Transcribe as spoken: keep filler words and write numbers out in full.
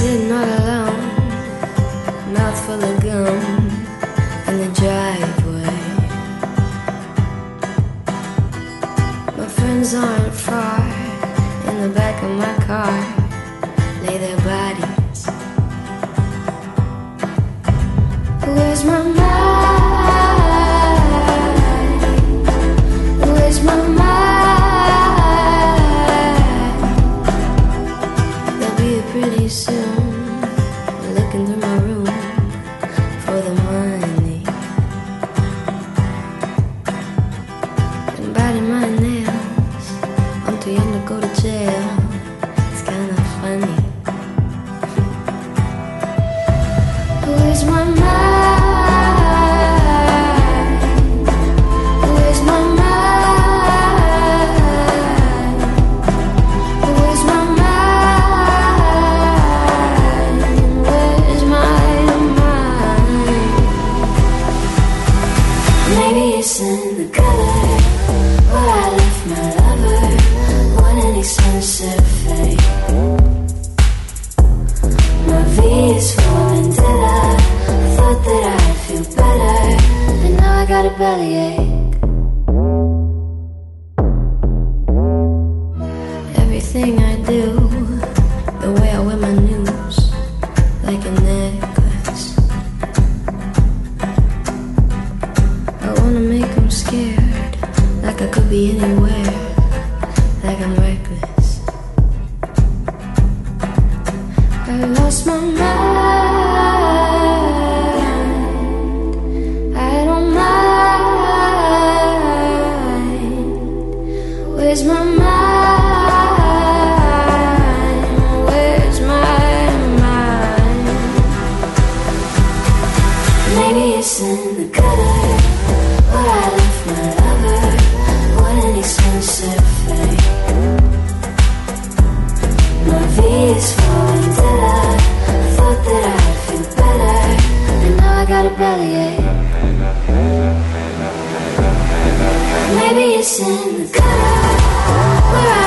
sitting all alone, mouth full of gum in the driveway. My friends aren't far, in the back of my car lay their bodies. Where's my mind? Where's my mind? They'll be here pretty soon, looking through my room for the money and biting my nails. I'm too young to go to jail. It's kinda funny. Where's my mind? Where's my mind? Where's my mind? Where's my mind? Maybe it's in the gutter where I left my lover, one inexpensive fate. My V is for vendetta. I thought that I'd feel better, and now I got a bellyache. Everything I do, the way I wear my news, like a necklace. I wanna make them scared, like I could be anywhere, like I'm reckless. I lost my mind. I don't mind. Where's my mind? Where's my mind? Maybe it's in the gutter where I left my lover, one inexpensive fate. My V is for vendetta. I thought that I'd feel better, and now I got a bellyache. Maybe it's in the gutter where I